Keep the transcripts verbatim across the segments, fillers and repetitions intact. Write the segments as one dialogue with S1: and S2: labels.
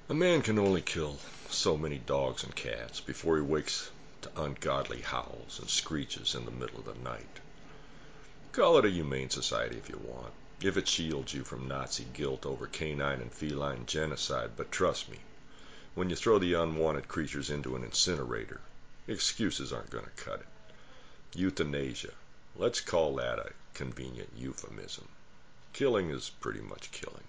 S1: A man can only kill so many dogs and cats before he wakes to ungodly howls and screeches in the middle of the night. Call it a humane society if you want, if it shields you from Nazi guilt over canine and feline genocide, but trust me, when you throw the unwanted creatures into an incinerator, excuses aren't going to cut it. Euthanasia, let's call that a convenient euphemism. Killing is pretty much killing.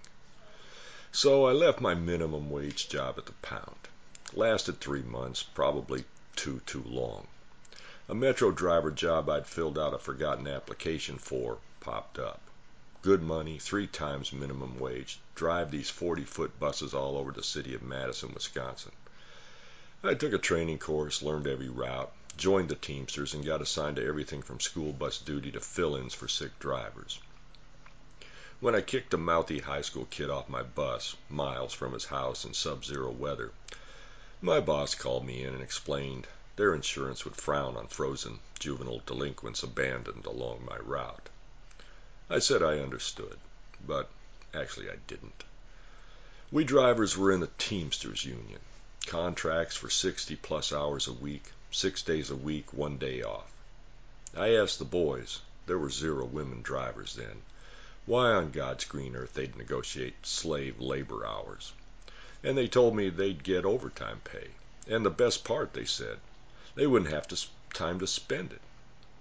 S1: So I left my minimum wage job at the pound. Lasted three months, probably too, too long. A metro driver job I'd filled out a forgotten application for popped up. Good money, three times minimum wage. Drive these forty-foot buses all over the city of Madison, Wisconsin. I took a training course, learned every route, joined the Teamsters, and got assigned to everything from school bus duty to fill-ins for sick drivers. When I kicked a mouthy high school kid off my bus, miles from his house in sub-zero weather, my boss called me in and explained their insurance would frown on frozen juvenile delinquents abandoned along my route. I said I understood, but actually I didn't. We drivers were in the Teamsters Union. Contracts for sixty plus hours a week, six days a week, one day off. I asked the boys, there were zero women drivers then, why on God's green earth they'd negotiate slave labor hours. And they told me they'd get overtime pay. And the best part, they said, they wouldn't have to time to spend it.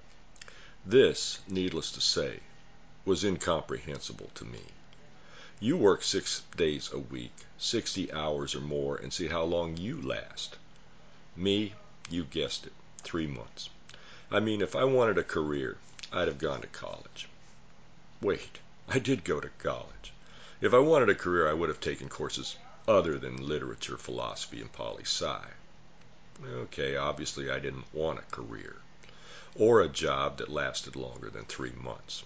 S1: This, needless to say, was incomprehensible to me. You work six days a week, sixty hours or more, and see how long you last. Me, you guessed it, three months. I mean, if I wanted a career, I'd have gone to college. Wait, I did go to college. If I wanted a career, I would have taken courses other than literature, philosophy, and poli-sci. Okay, obviously I didn't want a career, or a job that lasted longer than three months.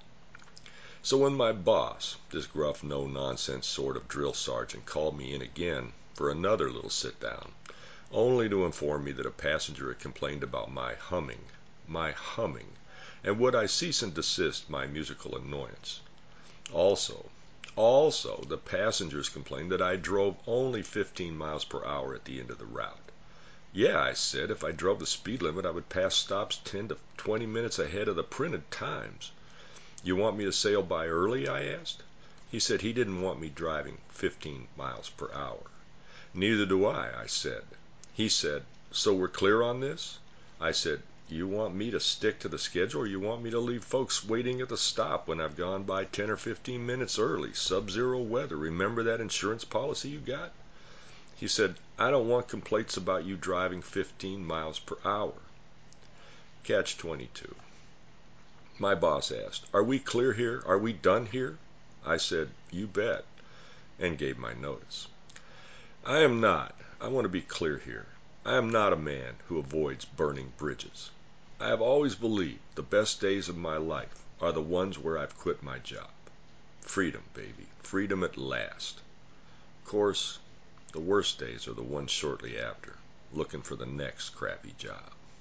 S1: So when my boss, this gruff, no-nonsense sort of drill sergeant, called me in again for another little sit-down, only to inform me that a passenger had complained about my humming, my humming, and would I cease and desist my musical annoyance. Also, also, the passengers complained that I drove only fifteen miles per hour at the end of the route. Yeah, I said, if I drove the speed limit, I would pass stops ten to twenty minutes ahead of the printed times. You want me to sail by early? I asked. He said he didn't want me driving fifteen miles per hour. Neither do I, I said. He said, so we're clear on this? I said, you want me to stick to the schedule, or you want me to leave folks waiting at the stop when I've gone by ten or fifteen minutes early, sub-zero weather? Remember that insurance policy you got? He said, I don't want complaints about you driving fifteen miles per hour. Catch twenty-two. My boss asked, are we clear here? Are we done here? I said, you bet, and gave my notice. I am not, I want to be clear here, I am not a man who avoids burning bridges. I have always believed the best days of my life are the ones where I've quit my job. Freedom, baby, freedom at last. Of course, the worst days are the ones shortly after, looking for the next crappy job.